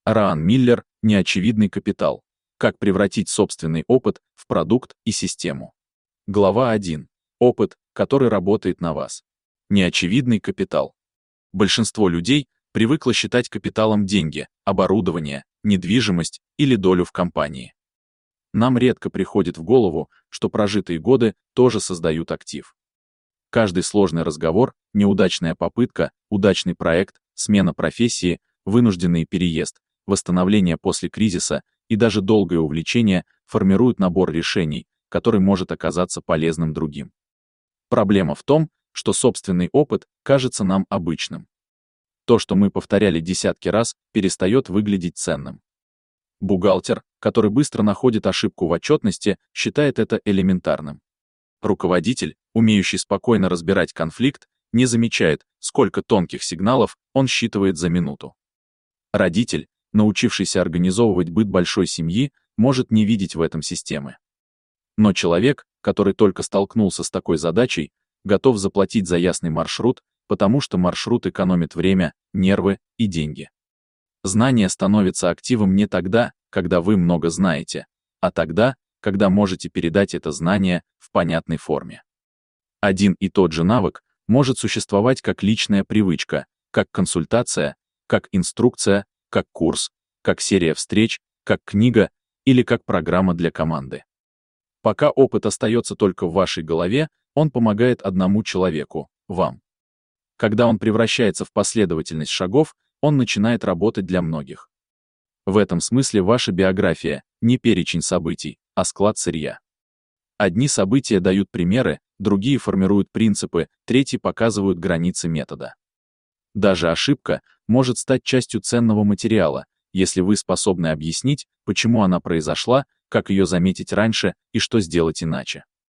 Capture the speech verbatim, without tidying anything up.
Раан Миллер, неочевидный капитал. Как превратить собственный опыт в продукт и систему. Глава один. Опыт, который работает на вас. Неочевидный капитал. Большинство людей привыкло считать капиталом деньги, оборудование, недвижимость или долю в компании. Нам редко приходит в голову, что прожитые годы тоже создают актив. Каждый сложный разговор, неудачная попытка, удачный проект, смена профессии, вынужденный переезд, восстановление после кризиса и даже долгое увлечение формируют набор решений, который может оказаться полезным другим. Проблема в том, что собственный опыт кажется нам обычным. То, что мы повторяли десятки раз, перестает выглядеть ценным. Бухгалтер, который быстро находит ошибку в отчетности, считает это элементарным. Руководитель, умеющий спокойно разбирать конфликт, не замечает, сколько тонких сигналов он считывает за минуту. Родитель, научившийся организовывать быт большой семьи, может не видеть в этом системы. Но человек, который только столкнулся с такой задачей, готов заплатить за ясный маршрут, потому что маршрут экономит время, нервы и деньги. Знание становится активом не тогда, когда вы много знаете, а тогда, когда можете передать это знание в понятной форме. Один и тот же навык может существовать как личная привычка, как консультация, как инструкция, как курс, как серия встреч, как книга или как программа для команды. Пока опыт остается только в вашей голове, он помогает одному человеку — вам. Когда он превращается в последовательность шагов, он начинает работать для многих. В этом смысле ваша биография — не перечень событий, а склад сырья. Одни события дают примеры, другие формируют принципы, третьи показывают границы метода. Даже ошибка может стать частью ценного материала, если вы способны объяснить, почему она произошла, как ее заметить раньше и что сделать иначе.